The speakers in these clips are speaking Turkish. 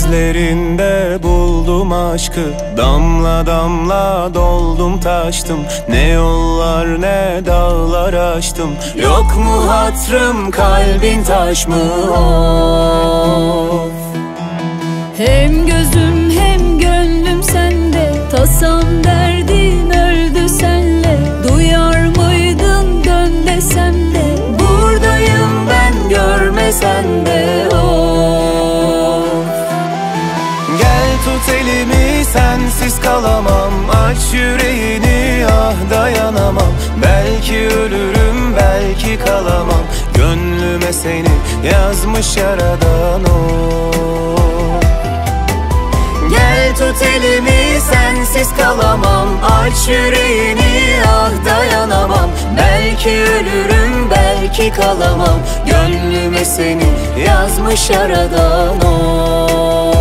Gözlerinde buldum aşkı, damla damla doldum taştım. Ne yollar ne dağlar aştım. Yok mu hatrım, kalbin taş mı? Of. Hem gözüm hem gönlüm sende, tasam derdin öldü senle. Duyar mıydın dön desem de, buradayım ben görmesen de. Of. Gel tut elimi, sensiz kalamam. Aç yüreğini, ah dayanamam. Belki ölürüm belki kalamam. Gönlüme seni yazmış yaradan o. Gel tut elimi, sensiz kalamam. Aç yüreğini, ah dayanamam. Belki ölürüm belki kalamam. Gönlüme seni yazmış yaradan o.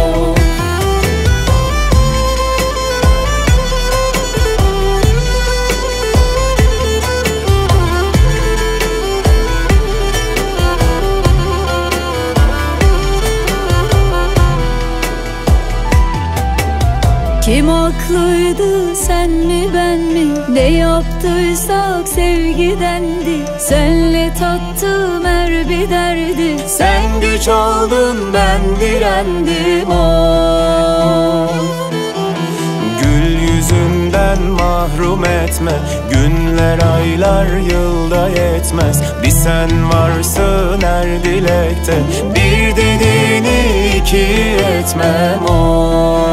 kim haklıydı, sen mi ben mi? Ne yaptıysak sevgidendi. Senle tattım her bir derdi. Sen güç oldun ben direndim o. Gül yüzünden mahrum etme. Günler aylar yılda yetmez. Bir sen varsın her dilekte. Bir dediğini iki etmem o.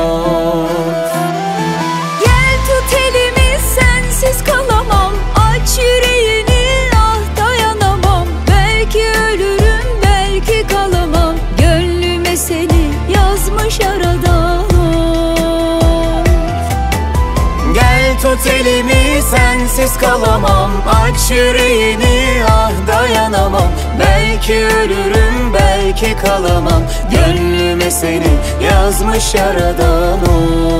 Tut elimi, sensiz kalamam. Aç yüreğini, ah dayanamam. Belki ölürüm belki kalamam. Gönlüme seni yazmış yaradan o.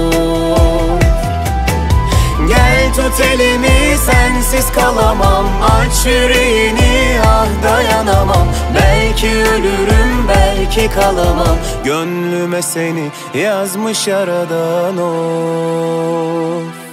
Gel tut elimi, sensiz kalamam. Aç yüreğini, ah dayanamam. Belki ölürüm belki kalamam. Gönlüme seni yazmış yaradan o.